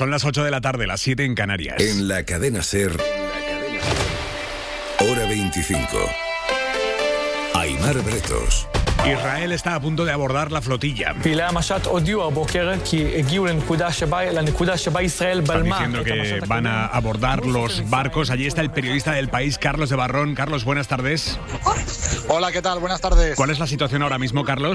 Son las 8 de la tarde, las 7 en Canarias. En la cadena SER, hora 25. Aimar Bretos. Israel está a punto de abordar la flotilla. Están diciendo que van a abordar los barcos. Allí está el periodista del País, Carlos de Barrón. Carlos, buenas tardes. Hola, ¿qué tal? Buenas tardes. ¿Cuál es la situación ahora mismo, Carlos?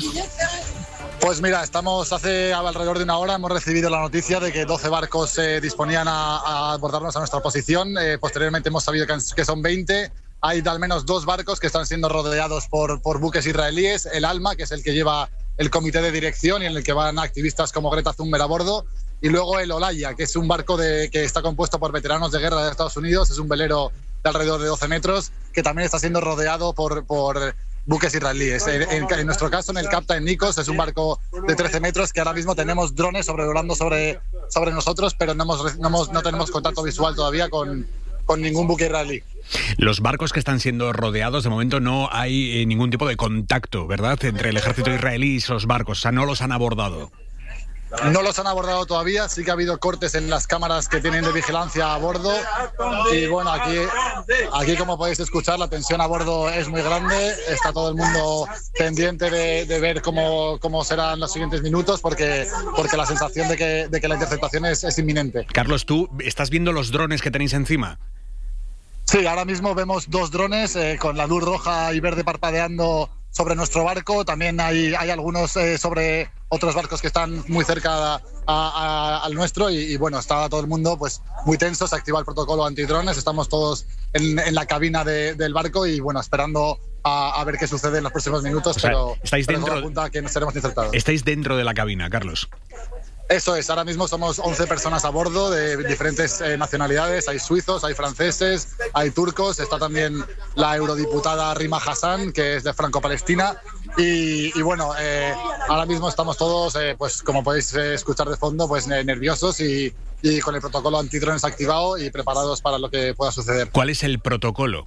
Pues mira, hace alrededor de una hora hemos recibido la noticia de que 12 barcos se disponían a abordarnos a nuestra posición. Posteriormente hemos sabido que son 20. Hay al menos 2 barcos que están siendo rodeados por buques israelíes. El Alma, que es el que lleva el comité de dirección y en el que van activistas como Greta Thunberg a bordo. Y luego el Olaya, que es un barco que está compuesto por veteranos de guerra de Estados Unidos. Es un velero de alrededor de 12 metros que también está siendo rodeado por buques israelíes. En nuestro caso, en el Captain Nikos, es un barco de 13 metros que ahora mismo tenemos drones sobrevolando sobre nosotros, pero no tenemos contacto visual todavía con ningún buque israelí. Los barcos que están siendo rodeados, de momento no hay ningún tipo de contacto, ¿verdad?, entre el ejército israelí y esos barcos. O sea, no los han abordado. No los han abordado todavía, sí que ha habido cortes en las cámaras que tienen de vigilancia a bordo y bueno, aquí como podéis escuchar, la tensión a bordo es muy grande, está todo el mundo pendiente de ver cómo serán los siguientes minutos porque la sensación de que la interceptación es inminente. Carlos, ¿tú estás viendo los drones que tenéis encima? Sí, ahora mismo vemos 2 drones con la luz roja y verde parpadeando sobre nuestro barco. También hay algunos sobre otros barcos que están muy cerca al nuestro y bueno, está todo el mundo pues muy tenso. Se activa el protocolo antidrones, estamos todos en la cabina del barco y bueno, esperando a ver qué sucede en los próximos minutos, o sea, pero estáis dentro, apunta que seremos interceptados. Estáis dentro de la cabina, Carlos. Eso es, ahora mismo somos 11 personas a bordo de diferentes nacionalidades, hay suizos, hay franceses, hay turcos, está también la eurodiputada Rima Hassan, que es de Franco-Palestina, y bueno, ahora mismo estamos todos, pues como podéis escuchar de fondo, pues nerviosos y con el protocolo antidrones activado y preparados para lo que pueda suceder. ¿Cuál es el protocolo?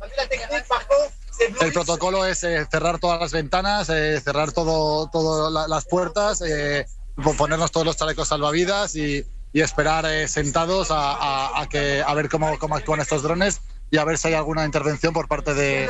El protocolo es cerrar todas las ventanas, cerrar todas las puertas, ponernos todos los chalecos salvavidas y esperar sentados a ver cómo actúan estos drones y a ver si hay alguna intervención por parte de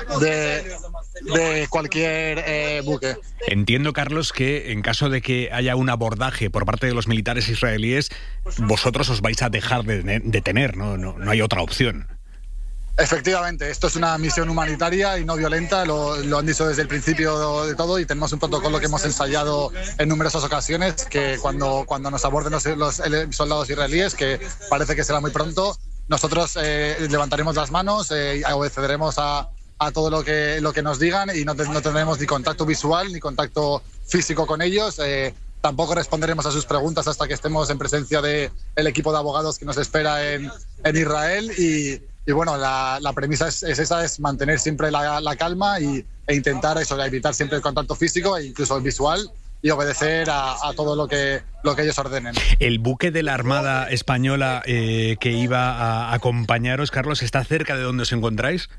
cualquier buque. Entiendo, Carlos, que en caso de que haya un abordaje por parte de los militares israelíes, vosotros os vais a dejar de detener, no hay otra opción. Efectivamente, esto es una misión humanitaria y no violenta, lo han dicho desde el principio de todo y tenemos un protocolo que hemos ensayado en numerosas ocasiones, que cuando nos aborden los soldados israelíes, que parece que será muy pronto, nosotros levantaremos las manos y obedeceremos a todo lo que nos digan y no tendremos ni contacto visual ni contacto físico con ellos. Tampoco responderemos a sus preguntas hasta que estemos en presencia del equipo de abogados que nos espera en Israel y bueno, la premisa es esa, es mantener siempre la calma e intentar evitar siempre el contacto físico e incluso el visual y obedecer a todo lo que ellos ordenen. ¿El buque de la Armada Española que iba a acompañaros, Carlos, está cerca de donde os encontráis?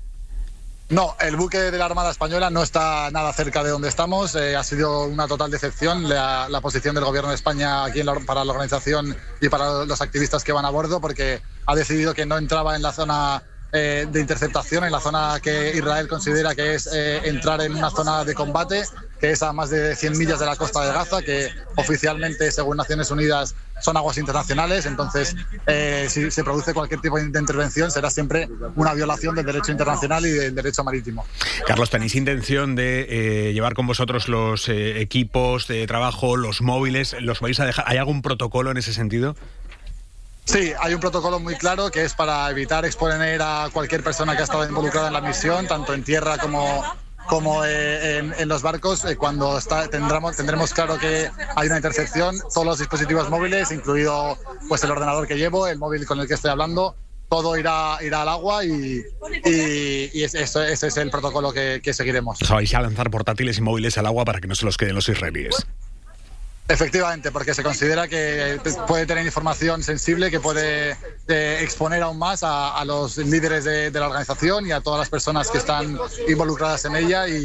No, el buque de la Armada Española no está nada cerca de donde estamos. Ha sido una total decepción la posición del Gobierno de España aquí para la organización y para los activistas que van a bordo, porque ha decidido que no entraba en la zona de interceptación, en la zona que Israel considera que es entrar en una zona de combate, que es a más de 100 millas de la costa de Gaza, que oficialmente, según Naciones Unidas, son aguas internacionales. Entonces, si se produce cualquier tipo de intervención, será siempre una violación del derecho internacional y del derecho marítimo. Carlos, ¿tenéis intención de llevar con vosotros los equipos de trabajo, los móviles? ¿Los vais a dejar? ¿Hay algún protocolo en ese sentido? Sí, hay un protocolo muy claro que es para evitar exponer a cualquier persona que ha estado involucrada en la misión, tanto en tierra como en los barcos. Cuando tendremos claro que hay una intercepción, todos los dispositivos móviles, incluido pues el ordenador que llevo, el móvil con el que estoy hablando, todo irá al agua y ese es el protocolo que seguiremos. O sea, vais a lanzar portátiles y móviles al agua para que no se los queden los israelíes. Efectivamente, porque se considera que puede tener información sensible que puede exponer aún más a los líderes de la organización y a todas las personas que están involucradas en ella y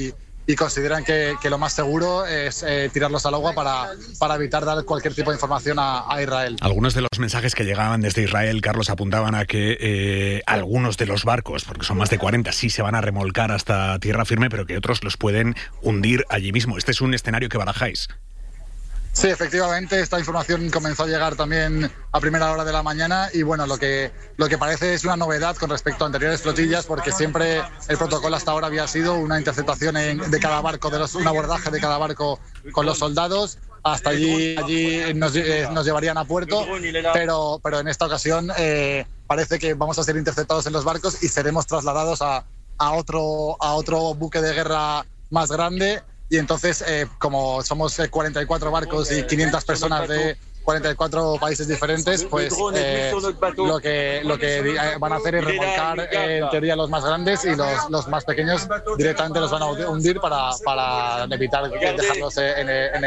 y consideran que lo más seguro es tirarlos al agua para evitar dar cualquier tipo de información a Israel. Algunos de los mensajes que llegaban desde Israel, Carlos, apuntaban a que algunos de los barcos, porque son más de 40, sí se van a remolcar hasta tierra firme, pero que otros los pueden hundir allí mismo. Este es un escenario que barajáis. Sí, efectivamente, esta información comenzó a llegar también a primera hora de la mañana y bueno, lo que parece es una novedad con respecto a anteriores flotillas, porque siempre el protocolo hasta ahora había sido una interceptación de cada barco, un abordaje de cada barco con los soldados. Hasta allí nos llevarían a puerto, pero en esta ocasión parece que vamos a ser interceptados en los barcos y seremos trasladados a otro buque de guerra más grande. Y entonces, como somos 44 barcos y 500 personas de 44 países diferentes, pues lo que van a hacer es remolcar en teoría los más grandes, y los más pequeños directamente los van a hundir para evitar dejarlos en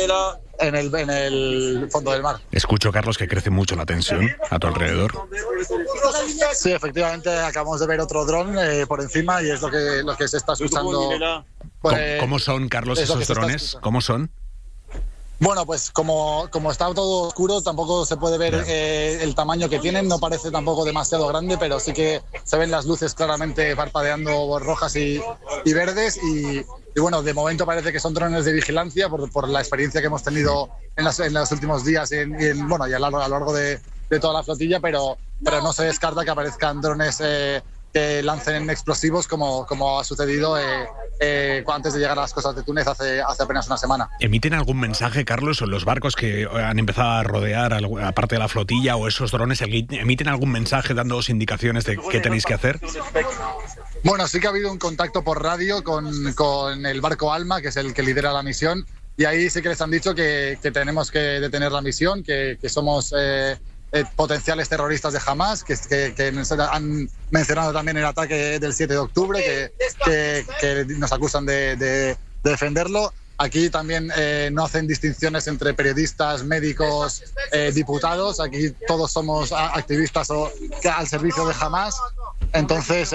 el fondo del mar. Escucho, Carlos, que crece mucho la tensión a tu alrededor. Sí, efectivamente, acabamos de ver otro dron por encima y es lo que se está usando. ¿Cómo son, Carlos, esos drones? ¿Cómo son? Bueno, pues como está todo oscuro, tampoco se puede ver el tamaño que tienen. No parece tampoco demasiado grande, pero sí que se ven las luces claramente parpadeando rojas y verdes. Y bueno, de momento parece que son drones de vigilancia por la experiencia que hemos tenido en los últimos días y a lo largo de toda la flotilla, pero no se descarta que aparezcan drones que lancen explosivos como ha sucedido antes de llegar a las costas de Túnez hace apenas una semana. ¿Emiten algún mensaje, Carlos, o los barcos que han empezado a rodear aparte de la flotilla, o esos drones, emiten algún mensaje dándoos indicaciones de qué tenéis que hacer? Bueno, sí que ha habido un contacto por radio con el barco Alma, que es el que lidera la misión, y ahí sí que les han dicho que tenemos que detener la misión, que somos potenciales terroristas de Hamas, que han mencionado también el ataque del 7 de octubre, que nos acusan de defenderlo. Aquí también no hacen distinciones entre periodistas, médicos, diputados. Aquí todos somos activistas al servicio de Hamas. Entonces,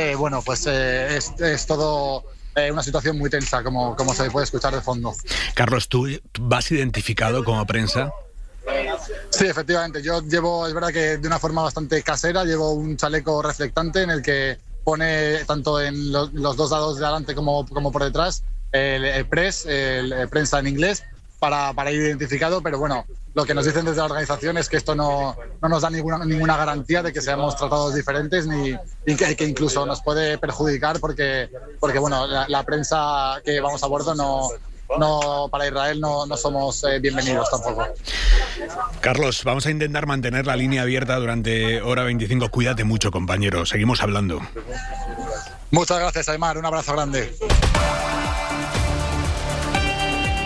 es todo una situación muy tensa, como se puede escuchar de fondo. Carlos, ¿tú vas identificado como prensa? Sí, efectivamente. Yo es verdad que de una forma bastante casera, llevo un chaleco reflectante en el que pone tanto en los dos lados de adelante como por detrás el press, el prensa en inglés, para ir identificado, pero bueno, lo que nos dicen desde la organización es que esto no nos da ninguna garantía de que seamos tratados diferentes, y que incluso nos puede perjudicar porque bueno, la prensa que vamos a bordo no para Israel no somos bienvenidos tampoco. Carlos, vamos a intentar mantener la línea abierta durante hora 25. Cuídate mucho, compañero. Seguimos hablando. Muchas gracias, Aymar. Un abrazo grande.